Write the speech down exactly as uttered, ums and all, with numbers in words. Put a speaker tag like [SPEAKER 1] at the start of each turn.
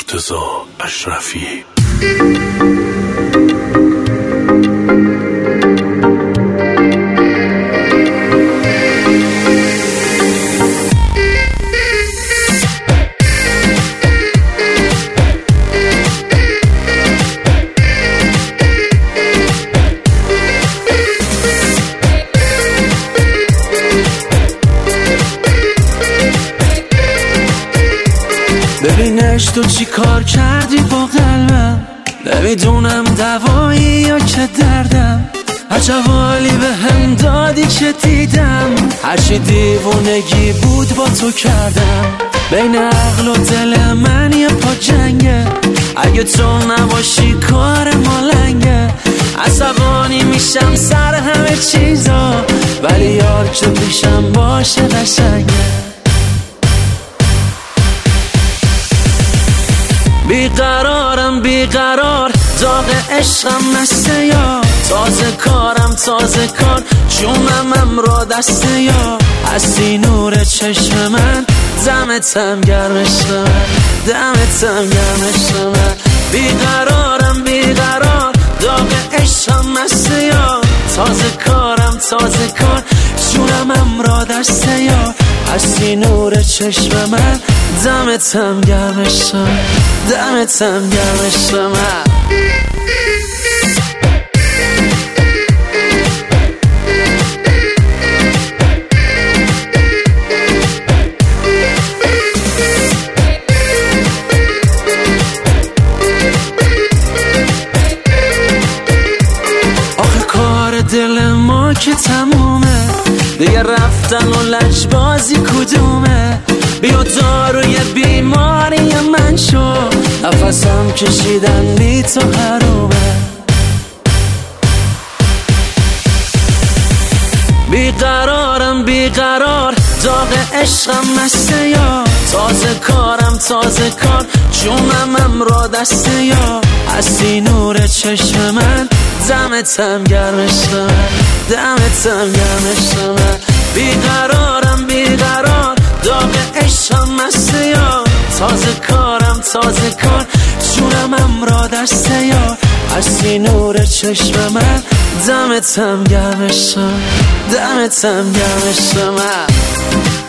[SPEAKER 1] مرتضی اشرفی.
[SPEAKER 2] ببینش تو چی کار کردی با قلبم، نمیدونم دوایی یا که دردم، عجب حالی به هم دادی که دیدم، هرچی دیوونگی بود با تو کردم، بین عقل و دل من یه پا جنگه، اگه تو نباشی کار ما لنگه، عصبانی میشم سر همه چیزا، ولی یار که پیشم باشه قشنگه. بیقرارم بیقرار، داغ عشقم مسته یا، تازه کارم تازه کار، جونم امرو دسته یا، هستی نور چشم من، دمتم گرم عشق من، دمتم گرم عشق من. بیقرارم بیقرار، داغ عشقم مسته یا، تازه کارم تازه کار، جونم امرو دسته یا، هستی نور چشم من، دمتم گرم عشق من، دمتم گرم عشق من. آخه کار دل ما که تمومه، دیگه رفتن و لجبازی کدومه، بیا داروی بیماری من شو، نفسم کشیدن بی تو حرومه. بیقرارم بیقرار، داغ عشقم مسته یا، تازه کارم تازه کار، جونم امرو دسته یا، هستی نور چشم من، دمتم گرم عشق من، دمتم گرم عشق من. بیقرارم بیقرار، داغ عشقم مسته یا، تازه کارم تازه کار، جونم امرو دسته یا، هستی نور چشم من، دمتم گرم عشق من، دمتم گرم عشق من.